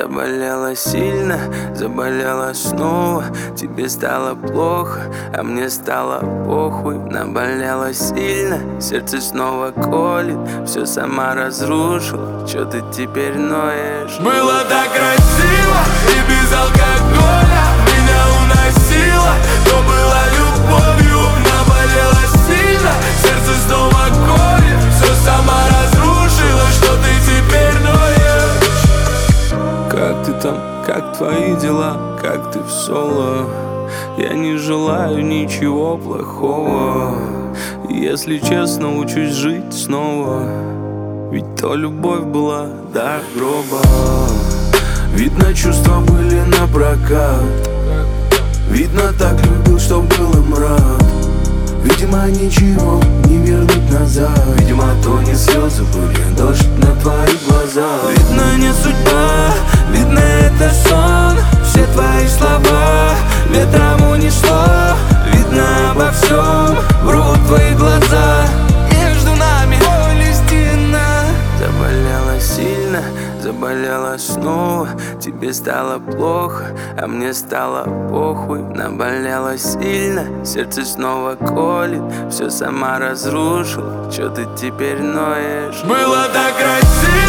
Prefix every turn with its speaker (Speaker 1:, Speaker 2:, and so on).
Speaker 1: Заболела сильно, заболела снова. Тебе стало плохо, а мне стало похуй. Наболела сильно, сердце снова колет. Все сама разрушила, чё ты теперь ноешь?
Speaker 2: Было так красиво и без алкоголя. Меня уносило, то было любовью. Наболело сильно, сердце снова колет. Все сама разрушила, что ты теперь ноешь?
Speaker 1: Как ты там, как твои дела, как ты в соло? Я не желаю ничего плохого. Если честно, учусь жить снова. Ведь то любовь была до гроба. Видно, чувства были напрокат. Видно, так любил, что был им рад. Видимо, ничего не вернуть назад. Видимо, то не слезы были, дождь на твоих глазах. Видно, не судьба, видно, это сон. Все твои слова ветром унесло. Видно, обо всем врут твои глаза. Между нами Палестина. Заболела сильно, заболела снова. Тебе стало плохо, а мне стало похуй. Наболела сильно, сердце снова колет. Все сама разрушила, чё ты теперь ноешь?
Speaker 2: Было так красиво